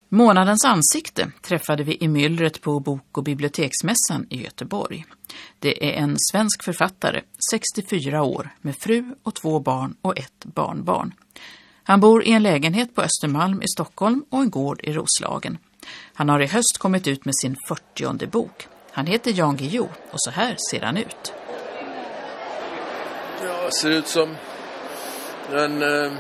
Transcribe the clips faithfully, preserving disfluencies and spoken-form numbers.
Månadens ansikte träffade vi i myllret på bok- och biblioteksmässan i Göteborg. Det är en svensk författare, sextiofyra år, med fru och två barn och ett barnbarn. Han bor i en lägenhet på Östermalm i Stockholm och en gård i Roslagen. Han har i höst kommit ut med sin fyrtionde bok. Han heter Jan Guillou och så här ser han ut. Ja, ser ut som en eh,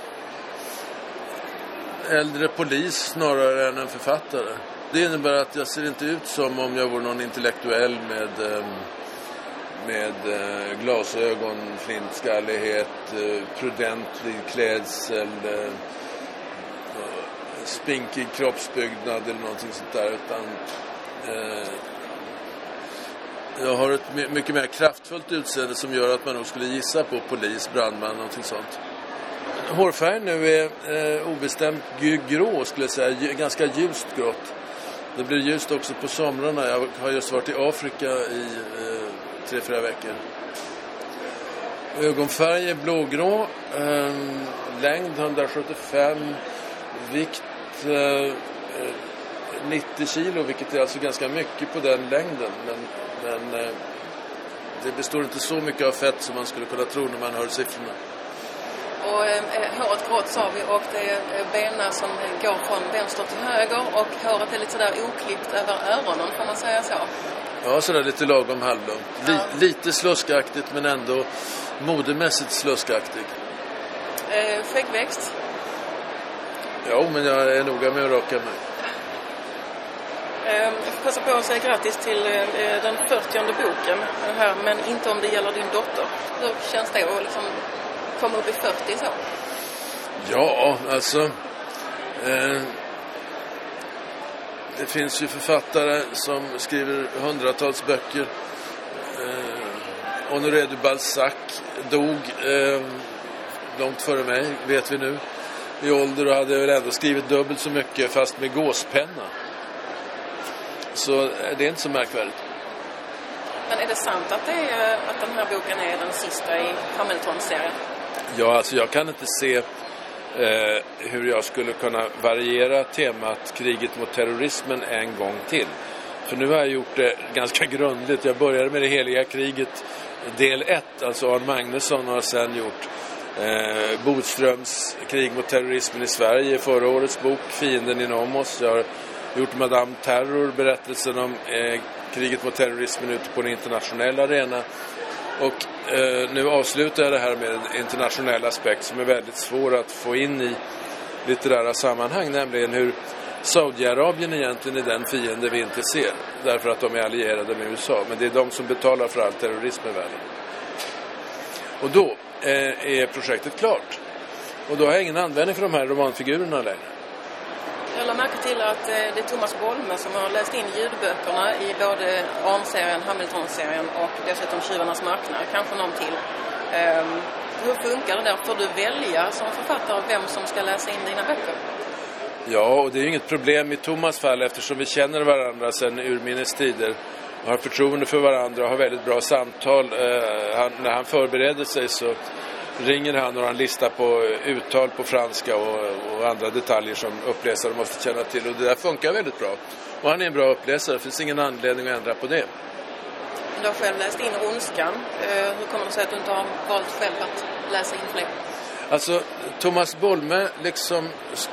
äldre polis snarare än en författare. Det innebär att jag ser inte ut som om jag vore någon intellektuell med, eh, med eh, glasögon, flintskallighet, eh, prudentlig klädsel, eh, spinkig kroppsbyggnad eller någonting sånt där, utan eh, jag har ett mycket mer kraftfullt utseende som gör att man nog skulle gissa på polis, brandman, någonting sånt. Hårfärgen nu är eh, obestämt grå, skulle jag säga, ganska ljust grått. Det blir ljust också på somrarna. Jag har just varit i Afrika i eh, tre, fyra veckor. Ögonfärg är blågrå, eh, längd hundrasjuttiofem, vikt eh, nittio kilo, vilket är alltså ganska mycket på den längden. Men, men eh, det består inte så mycket av fett som man skulle kunna tro när man hör siffrorna. Och eh, håret grått sa vi, och det är benen som går från vänster till höger, och håret är lite sådär oklippt över öronen, får man säga så. Ja, sådär lite lagom halvlångt. Li- ja. Lite sluskaktigt men ändå modemässigt sluskaktig. Eh, skäggväxt? Ja, men jag är noga med att raka mig. Jag får passa på att säga grattis till den fyrtionde boken här, men inte om det gäller din dotter. Hur känns det att liksom komma upp i fyrtio så? Ja, alltså eh, det finns ju författare som skriver hundratals böcker. Eh, Honoré de Balzac dog eh, långt före mig, vet vi nu. I ålder och hade väl ändå skrivit dubbelt så mycket, fast med gåspenna. Så det är inte så märkvärdigt. Men är det sant att, det är, att den här boken är den sista i Hamilton-serien? Ja, alltså jag kan inte se eh, hur jag skulle kunna variera temat kriget mot terrorismen en gång till. För nu har jag gjort det ganska grundligt. Jag började med det heliga kriget del ett, alltså Arne Magnusson, har sen gjort eh, Bodströms krig mot terrorismen i Sverige, förra årets bok Fienden inom oss. Jag har gjort Madame Terror, berättelsen om eh, kriget mot terrorismen ute på en internationell arena. Och eh, nu avslutar jag det här med en internationell aspekt som är väldigt svår att få in i litterära sammanhang, nämligen hur Saudiarabien egentligen är den fiende vi inte ser, därför att de är allierade med U S A, men det är de som betalar för all terrorism i världen. Och då eh, är projektet klart. Och då har jag ingen användning för de här romanfigurerna längre. Jag lade märke till att det är Thomas Bolme som har läst in ljudböckerna i både Arn-serien, Hamilton-serien och dessutom Tjuvarnas marknad, kanske någon till. Um, hur funkar det där? Får du välja som författare vem som ska läsa in dina böcker? Ja, och det är ju inget problem i Thomas fall, eftersom vi känner varandra sedan urminnes tider och har förtroende för varandra och har väldigt bra samtal. Uh, han, när han förbereder sig så ringer han och han listar på uttal på franska och, och andra detaljer som uppläsare måste känna till. Och det där funkar väldigt bra. Och han är en bra uppläsare. Det finns ingen anledning att ändra på det. Du har själv läst in Ondskan. Hur kommer det sig att du inte har valt själv att läsa in fler? Alltså, Thomas Bolme liksom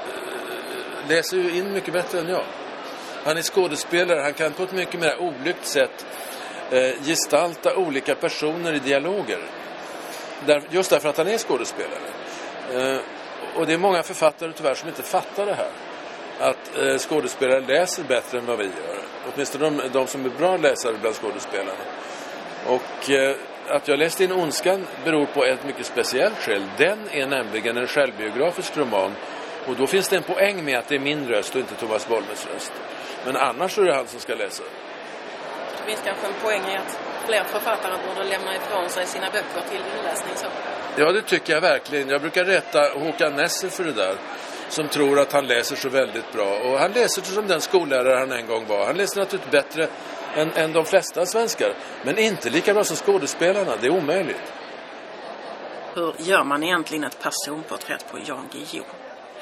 läser ju in mycket bättre än jag. Han är skådespelare. Han kan på ett mycket mer olyckligt sätt eh, gestalta olika personer i dialoger. Där, just därför att han är skådespelare. Eh, och det är många författare tyvärr som inte fattar det här. Att eh, skådespelare läser bättre än vad vi gör. Åtminstone de, de som är bra läsare bland skådespelarna. Och eh, att jag läste in Ondskan beror på ett mycket speciellt skäl. Den är nämligen en självbiografisk roman. Och då finns det en poäng med att det är min röst och inte Thomas Bolmes röst. Men annars är det han som ska läsa. Det finns kanske en poäng i att fler författare borde lämna ifrån sig sina böcker till inläsning så. Ja, det tycker jag verkligen. Jag brukar rätta Håkan Nesser för det där. Som tror att han läser så väldigt bra. Och han läser som den skollärare han en gång var. Han läser naturligtvis bättre än, än de flesta svenskar. Men inte lika bra som skådespelarna. Det är omöjligt. Hur gör man egentligen ett personporträtt på Jan Guillou?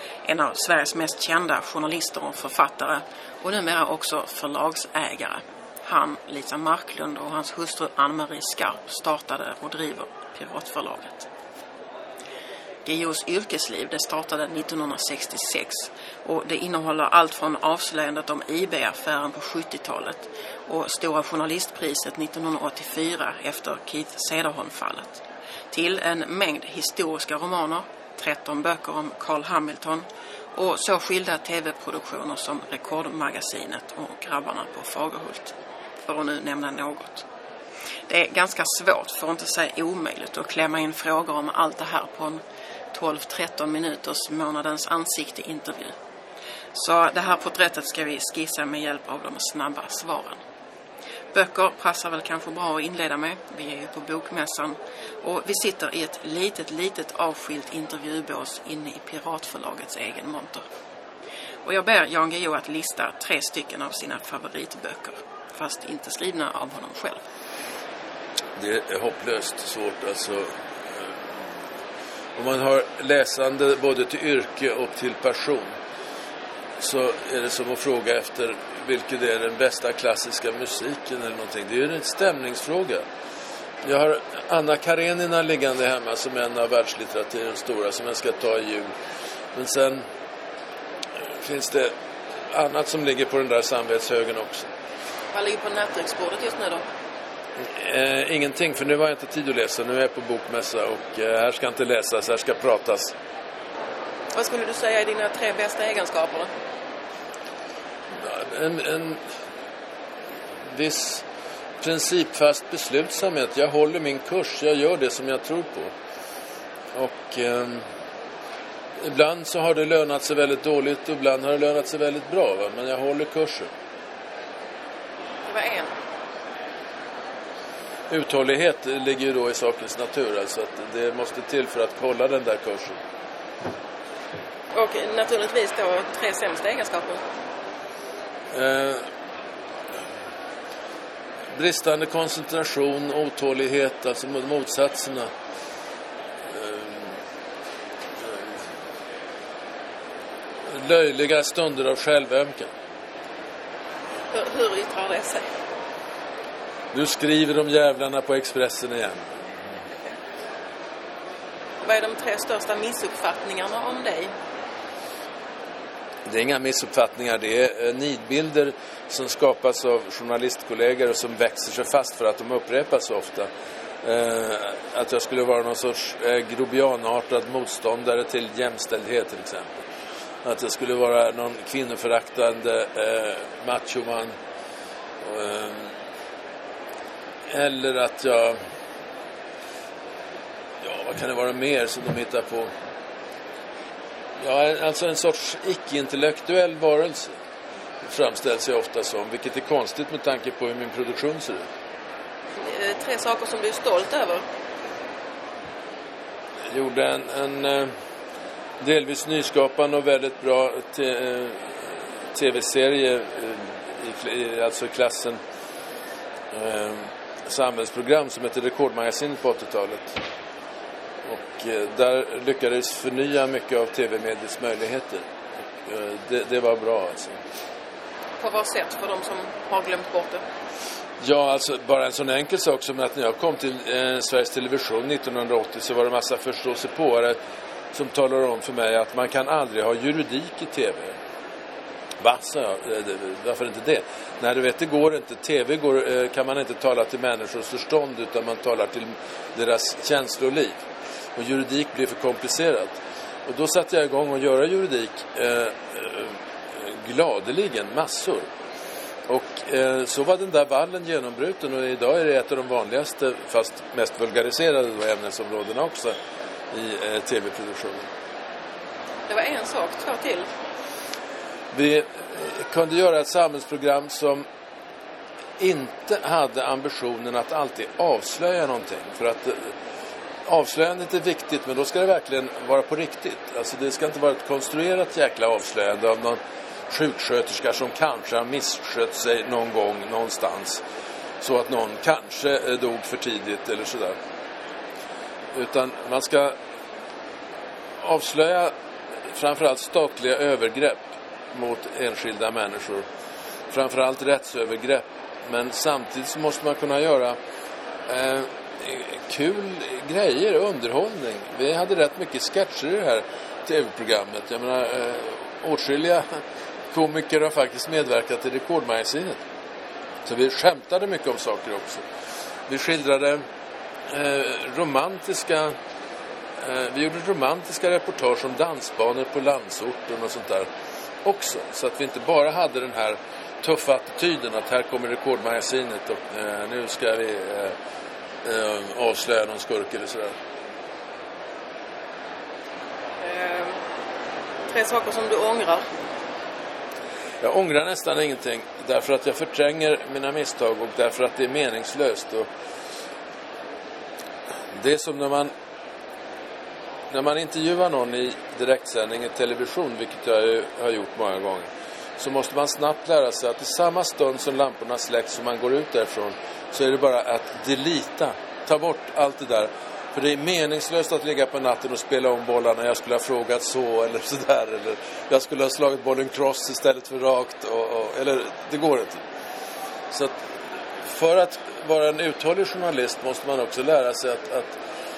En av Sveriges mest kända journalister och författare och numera också förlagsägare. Han, Lisa Marklund och hans hustru Ann-Marie Skarp startade och driver Piratförlaget. Guillous yrkesliv det startade nittonhundrasextiosex och det innehåller allt från avslöjandet om I B-affären på sjuttiotalet och Stora journalistpriset nittonhundraåttiofyra efter Keith Cederholm-fallet till en mängd historiska romaner, tretton böcker om Carl Hamilton och så skilda tv-produktioner som Rekordmagasinet och Grabbarna på Fagerhult, för att nu nämna något. Det är ganska svårt, för att inte säga omöjligt, att klämma in frågor om allt det här på en tolv till tretton minuters månadens ansikte-intervju. Så det här porträttet ska vi skissa med hjälp av de snabba svaren. Böcker passar väl kanske bra att inleda med. Vi är ju på bokmässan och vi sitter i ett litet, litet avskilt intervjubås inne i Piratförlagets egen monter. Och jag ber Jan Guillou att lista tre stycken av sina favoritböcker, fast inte skrivna av honom själv. Det är hopplöst svårt. Alltså, om man har läsande både till yrke och till passion, så är det som att fråga efter vilket är den bästa klassiska musiken eller någonting. Det är ju en stämningsfråga. Jag har Anna Karenina liggande hemma som en av världslitteraturens stora som jag ska ta i jul. Men sen finns det annat som ligger på den där samvetshögen också. Vad ligger på nattduksbordet just nu då? Eh, ingenting, för nu har jag inte tid att läsa. Nu är jag på bokmässa och eh, här ska inte läsas, här ska pratas. Vad skulle du säga är dina tre bästa egenskaper då? En, en viss principfast beslutsamhet. Jag håller min kurs, jag gör det som jag tror på. Och eh, ibland så har det lönat sig väldigt dåligt och ibland har det lönat sig väldigt bra. Va? Men jag håller kursen. Det var en. Uthållighet ligger ju då i sakens natur. Alltså att det måste till för att hålla den där kursen. Och naturligtvis då tre sämsta egenskaper. Eh, bristande koncentration, otålighet, alltså motsatserna. Eh, eh, löjliga stunder av självömkan. Hur, hur yttrar det sig? Du skriver om jävlarna på Expressen igen. Vad är de tre största missuppfattningarna om dig? Det är inga missuppfattningar, det är nidbilder som skapas av journalistkollegor och som växer sig fast för att de upprepas så ofta. Eh, att jag skulle vara någon sorts eh, grobianartad motståndare till jämställdhet till exempel. Att jag skulle vara någon kvinnoföraktande eh, machoman. Eh, eller att jag... Ja, vad kan det vara mer som de hittar på? Ja, alltså en sorts icke-intellektuell varelse framställs jag ofta som, vilket är konstigt med tanke på hur min produktion ser ut. Tre saker som du är stolt över? Jag gjorde en, en eh, delvis nyskapande och väldigt bra te, eh, tv-serie eh, i, i alltså klassen eh, samhällsprogram som heter Rekordmagasinet på åttiotalet. Och eh, där lyckades förnya mycket av tv-mediets möjligheter. Och, eh, det, det var bra alltså. På vad sätt för de som har glömt bort det? Ja, alltså bara en sån enkel sak som att när jag kom till eh, Sveriges Television nittonhundraåttio så var det en massa förståsigpåare som talar om för mig att man kan aldrig ha juridik i tv. Va, sa jag? Varför inte det? Nej, du vet, det går inte. Tv går, eh, kan man inte tala till människors förstånd utan man talar till deras känsloliv. Och juridik blir för komplicerat. Och då satte jag igång att göra juridik eh, eh, gladeligen, massor. Och eh, så var den där vallen genombruten och idag är det ett av de vanligaste, fast mest vulgariserade ämnesområdena också i eh, tv-produktionen. Det var en sak, två till. Vi kunde göra ett samhällsprogram som inte hade ambitionen att alltid avslöja någonting. För att eh, avslöjandet är viktigt, men då ska det verkligen vara på riktigt. Alltså det ska inte vara ett konstruerat jäkla avslöjande av någon sjuksköterska som kanske har misskött sig någon gång någonstans. Så att någon kanske dog för tidigt eller sådär. Utan man ska avslöja framförallt statliga övergrepp mot enskilda människor. Framförallt rättsövergrepp. Men samtidigt så måste man kunna göra eh, kul grejer, underhållning. Vi hade rätt mycket sketcher i det här tv-programmet. Jag menar, eh, åtskilliga komiker har faktiskt medverkat i Rekordmagasinet. Så vi skämtade mycket om saker också. Vi skildrade eh, romantiska eh, vi gjorde romantiska reportage om dansbanor på landsorten och sånt där också. Så att vi inte bara hade den här tuffa attityden att här kommer Rekordmagasinet och eh, nu ska vi eh, eh, avslöja någon skurk eller sådär. Eh, tre saker som du ångrar. Jag ångrar nästan ingenting därför att jag förtränger mina misstag och därför att det är meningslöst. Och det är som när man när man intervjuar någon i direktsändning i television, vilket jag ju har gjort många gånger, så måste man snabbt lära sig att i samma stund som lamporna släcks och man går ut därifrån så är det bara att delita, ta bort allt det där. För det är meningslöst att ligga på natten och spela om bollarna. Jag skulle ha frågat så eller sådär. Eller jag skulle ha slagit bollen cross istället för rakt. Och, och, eller det går inte. Så att för att vara en uthållig journalist måste man också lära sig att, att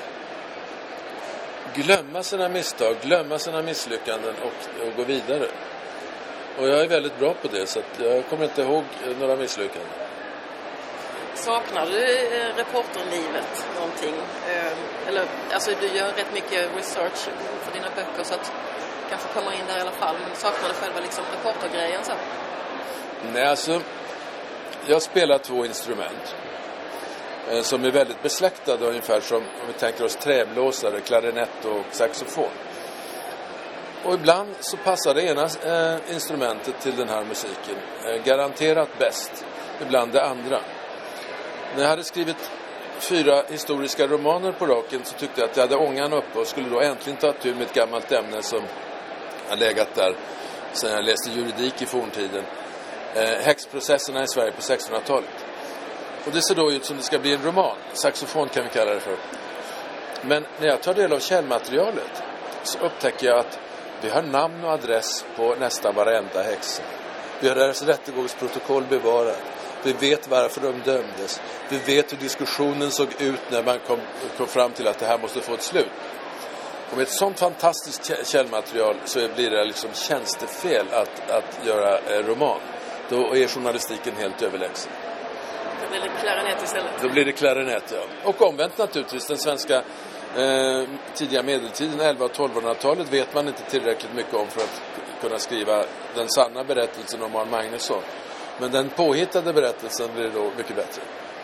glömma sina misstag, glömma sina misslyckanden och, och gå vidare. Och jag är väldigt bra på det, så att jag kommer inte ihåg några misslyckanden. Saknar du eh, reporterlivet någonting? Eh, eller, alltså du gör rätt mycket research för dina böcker så att du kanske kommer in där i alla fall. Men saknar du själva liksom reportergrejen så? Nej, alltså jag spelar två instrument eh, som är väldigt besläktade, ungefär som om vi tänker oss träblåsare, klarinett och saxofon. Och ibland så passar det ena eh, instrumentet till den här musiken eh, garanterat bäst, ibland det andra. När jag hade skrivit fyra historiska romaner på raken så tyckte jag att jag hade ångan uppe och skulle då äntligen ta tur med ett gammalt ämne som har legat där sedan jag läste juridik i forntiden. Eh, häxprocesserna i Sverige på sextonhundratalet. Och det ser då ut som det ska bli en roman. Saxofon kan vi kalla det för. Men när jag tar del av källmaterialet så upptäcker jag att vi har namn och adress på nästan varenda häxa. Vi har deras rättegångsprotokoll bevarat. Vi vet varför de dömdes. Vi vet hur diskussionen såg ut när man kom, kom fram till att det här måste få ett slut. Och med ett sånt fantastiskt källmaterial så blir det liksom tjänstefel att, att göra eh, roman. Då är journalistiken helt överlägsen. Då blir det klarinett istället. Då blir det klarinett, ja. Och omvänt naturligtvis, den svenska eh, tidiga medeltiden, elva- och tolvhundratalet, vet man inte tillräckligt mycket om för att kunna skriva den sanna berättelsen om Arn Magnusson. Men den påhittade berättelsen blir då mycket bättre.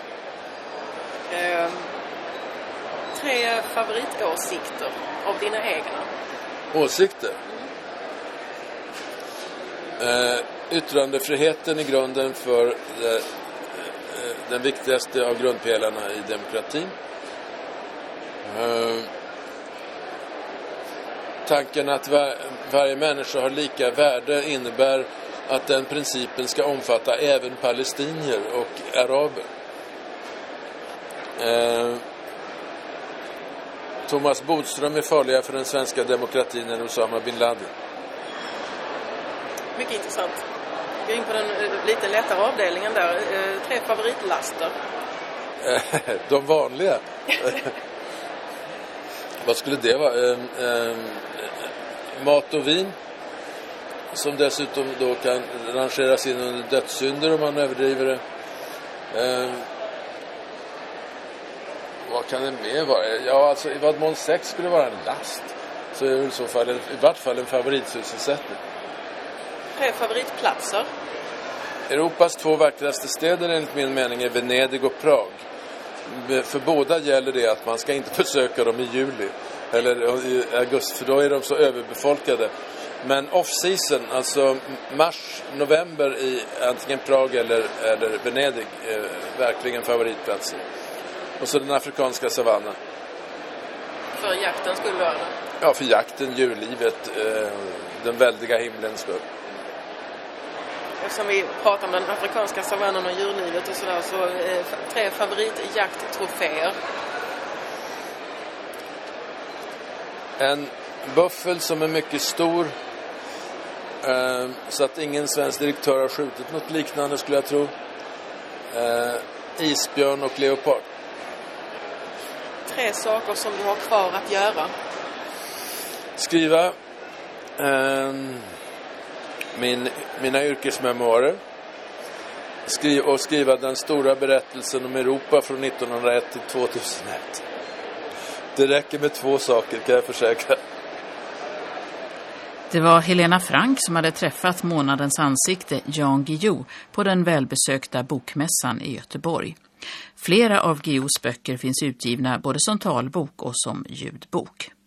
Eh, tre favoritåsikter av dina egna. Åsikter? Eh, yttrandefriheten i grunden för eh, den viktigaste av grundpelarna i demokratin. Eh, tanken att var, varje människa har lika värde innebär att den principen ska omfatta även palestinier och araber. Eh, Thomas Bodström är farligare för den svenska demokratin än Osama bin Laden. Mycket intressant. Vi går in på den lite lättare avdelningen där. Eh, tre favoritlaster. De vanliga. Vad skulle det vara? Eh, eh, mat och vin. Som dessutom då kan rangeras in under dödssynder om man överdriver det. Eh, vad kan det mer vara? Ja, alltså i vad mån sex skulle vara en last så är det i så fall en, i vart fall en favoritsysselsättning. Tre favoritplatser. Europas två vackraste städer enligt min mening är Venedig och Prag. För båda gäller det att man ska inte besöka dem i juli eller i augusti, för då är de så överbefolkade. Men off-season, alltså mars, november i antingen Prag eller, eller Venedig är verkligen favoritplatser. Och så den afrikanska savannen. För jakten skulle vara det? Ja, för jakten, djurlivet, eh, den väldiga himlen skull. Eftersom vi pratar om den afrikanska savannen och djurlivet och sådär, så eh, tre favoritjakttroféer. En buffel som är mycket stor. Eh, så att ingen svensk direktör har skjutit något liknande, skulle jag tro. Eh, isbjörn och leopard. Tre saker som du har kvar att göra. Skriva eh, min, mina yrkesmemoarer. Skriv, och skriva den stora berättelsen om Europa från nittonhundraett till tvåtusenett. Det räcker med två saker, kan jag försäkra. Det var Helena Frank som hade träffat månadens ansikte Jan Guillou på den välbesökta bokmässan i Göteborg. Flera av Guillous böcker finns utgivna både som talbok och som ljudbok.